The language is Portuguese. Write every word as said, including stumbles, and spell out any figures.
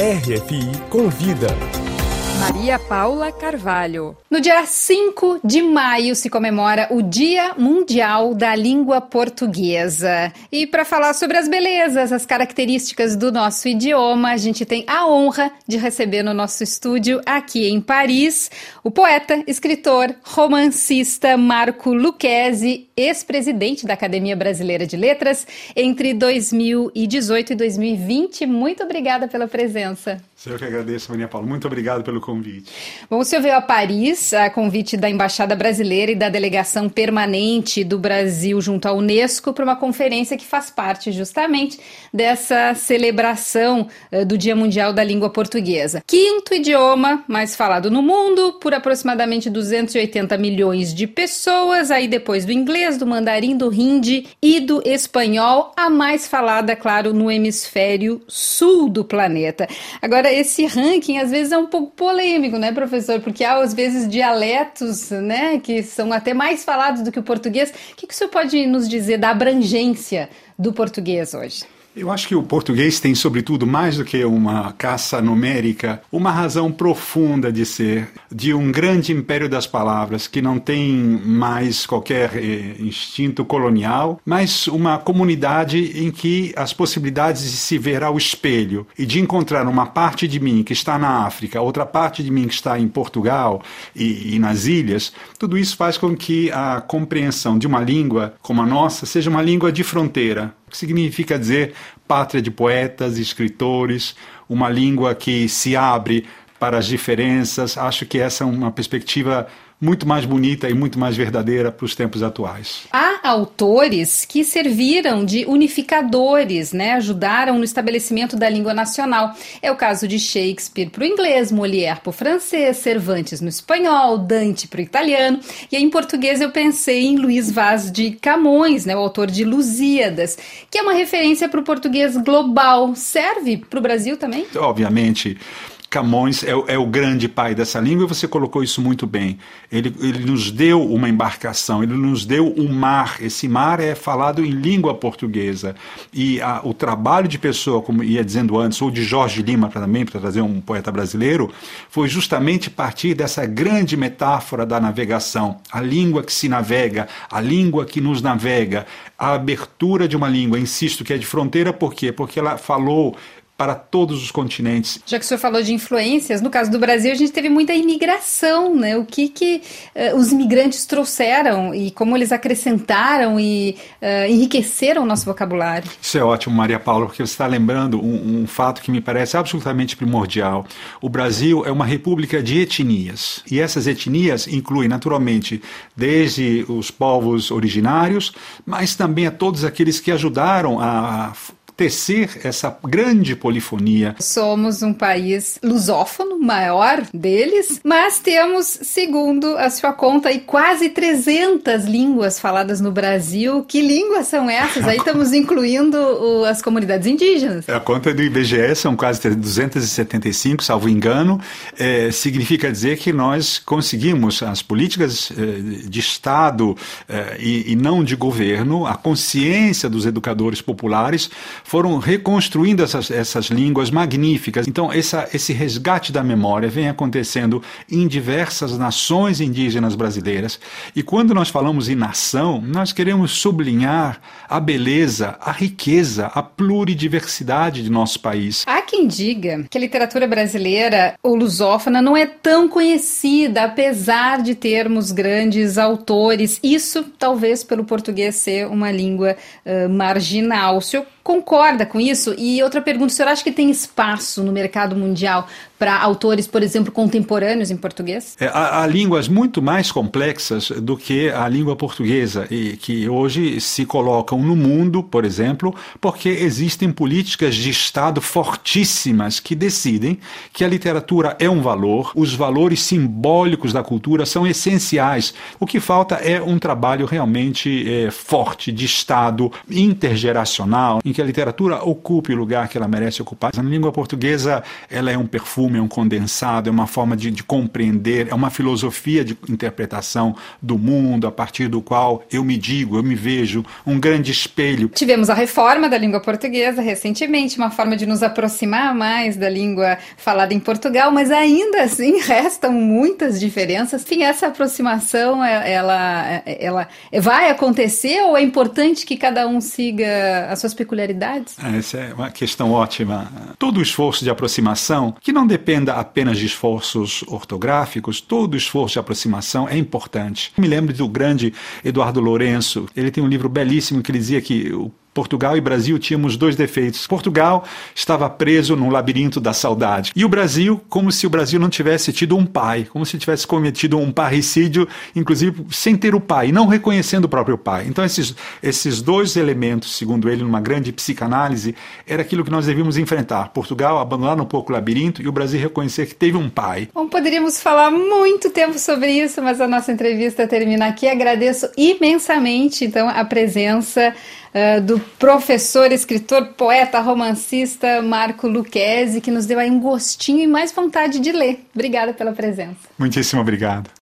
R F I Convida. Maria Paula Carvalho. No dia cinco de maio se comemora o Dia Mundial da Língua Portuguesa. E para falar sobre as belezas, as características do nosso idioma, a gente tem a honra de receber no nosso estúdio, aqui em Paris, o poeta, escritor, romancista Marco Lucchesi, ex-presidente da Academia Brasileira de Letras, entre dois mil e dezoito e dois mil e vinte. Muito obrigada pela presença. Eu que agradeço, Maria Paula. Muito obrigado pelo convite. Bom, o senhor veio a Paris a convite da Embaixada Brasileira e da Delegação Permanente do Brasil junto à Unesco para uma conferência que faz parte justamente dessa celebração uh, do Dia Mundial da Língua Portuguesa. Quinto idioma mais falado no mundo por aproximadamente duzentos e oitenta milhões de pessoas, aí depois do inglês, do mandarim, do hindi e do espanhol, a mais falada, claro, no hemisfério sul do planeta. Agora, esse ranking às vezes é um pouco polêmico, né, professor? Porque há às vezes dialetos, né, que são até mais falados do que o português. O que, que o senhor pode nos dizer da abrangência do português hoje? Eu acho que o português tem, sobretudo, mais do que uma caça numérica, uma razão profunda de ser, de um grande império das palavras, que não tem mais qualquer eh, instinto colonial, mas uma comunidade em que as possibilidades de se ver ao espelho e de encontrar uma parte de mim que está na África, outra parte de mim que está em Portugal e, e nas ilhas, tudo isso faz com que a compreensão de uma língua como a nossa seja uma língua de fronteira, que significa dizer pátria de poetas, escritores, uma língua que se abre para as diferenças. Acho que essa é uma perspectiva muito mais bonita e muito mais verdadeira para os tempos atuais. Há autores que serviram de unificadores, né? Ajudaram no estabelecimento da língua nacional. É o caso de Shakespeare para o inglês, Molière para o francês, Cervantes no espanhol, Dante para o italiano. E aí, em português eu pensei em Luís Vaz de Camões, né? O autor de Lusíadas, que é uma referência para o português global. Serve para o Brasil também? Obviamente. Camões é, é o grande pai dessa língua e você colocou isso muito bem. Ele, ele nos deu uma embarcação, ele nos deu um mar. Esse mar é falado em língua portuguesa. E a, o trabalho de Pessoa, como ia dizendo antes, ou de Jorge Lima também, para trazer um poeta brasileiro, foi justamente partir dessa grande metáfora da navegação. A língua que se navega, a língua que nos navega, a abertura de uma língua, insisto que é de fronteira, por quê? Porque ela falou para todos os continentes. Já que o senhor falou de influências, no caso do Brasil a gente teve muita imigração, né? O que, que uh, os imigrantes trouxeram e como eles acrescentaram e uh, enriqueceram o nosso vocabulário. Isso é ótimo, Maria Paula, porque você está lembrando um, um fato que me parece absolutamente primordial. O Brasil é uma república de etnias, e essas etnias incluem naturalmente desde os povos originários, mas também a todos aqueles que ajudaram a tecer essa grande polifonia. Somos um país lusófono, maior deles, mas temos, segundo a sua conta, aí, quase trezentas línguas faladas no Brasil. Que línguas são essas? Aí estamos incluindo o, as comunidades indígenas. A conta do I B G E são quase duzentas e setenta e cinco, salvo engano. É, significa dizer que nós conseguimos as políticas é, de Estado é, e, e não de governo, a consciência dos educadores populares, foram reconstruindo essas, essas línguas magníficas. Então, essa, esse resgate da memória vem acontecendo em diversas nações indígenas brasileiras. E quando nós falamos em nação, nós queremos sublinhar a beleza, a riqueza, a pluridiversidade de nosso país. Há quem diga que a literatura brasileira ou lusófona não é tão conhecida, apesar de termos grandes autores. Isso, talvez, pelo português ser uma língua uh, marginal. O senhor concorda com isso? E outra pergunta, o senhor acha que tem espaço no mercado mundial para autores, por exemplo, contemporâneos em português? É, há, há línguas muito mais complexas do que a língua portuguesa e que hoje se colocam no mundo, por exemplo, porque existem políticas de Estado fortíssimas que decidem que a literatura é um valor, os valores simbólicos da cultura são essenciais. O que falta é um trabalho realmente é, forte de Estado intergeracional, em que a literatura ocupe o lugar que ela merece ocupar. A língua portuguesa, ela é um perfume, resumo, é um condensado, é uma forma de, de compreender, é uma filosofia de interpretação do mundo a partir do qual eu me digo, eu me vejo, um grande espelho. Tivemos a reforma da língua portuguesa recentemente, uma forma de nos aproximar mais da língua falada em Portugal, mas ainda assim restam muitas diferenças. Enfim, essa aproximação, ela, ela vai acontecer ou é importante que cada um siga as suas peculiaridades? Essa é uma questão ótima. Todo esforço de aproximação, que não dependa apenas de esforços ortográficos, todo esforço de aproximação é importante. Me lembro do grande Eduardo Lourenço, ele tem um livro belíssimo que ele dizia que o Portugal e Brasil tínhamos dois defeitos. Portugal estava preso no labirinto da saudade. E o Brasil, como se o Brasil não tivesse tido um pai, como se tivesse cometido um parricídio, inclusive sem ter o pai, não reconhecendo o próprio pai. Então esses, esses dois elementos, segundo ele, numa grande psicanálise, era aquilo que nós devíamos enfrentar. Portugal abandonar um pouco o labirinto e o Brasil reconhecer que teve um pai. Bom, poderíamos falar muito tempo sobre isso, mas a nossa entrevista termina aqui. Agradeço imensamente, então, a presença Uh, do professor, escritor, poeta, romancista Marco Lucchesi, que nos deu aí um gostinho e mais vontade de ler. Obrigada pela presença. Muitíssimo obrigado.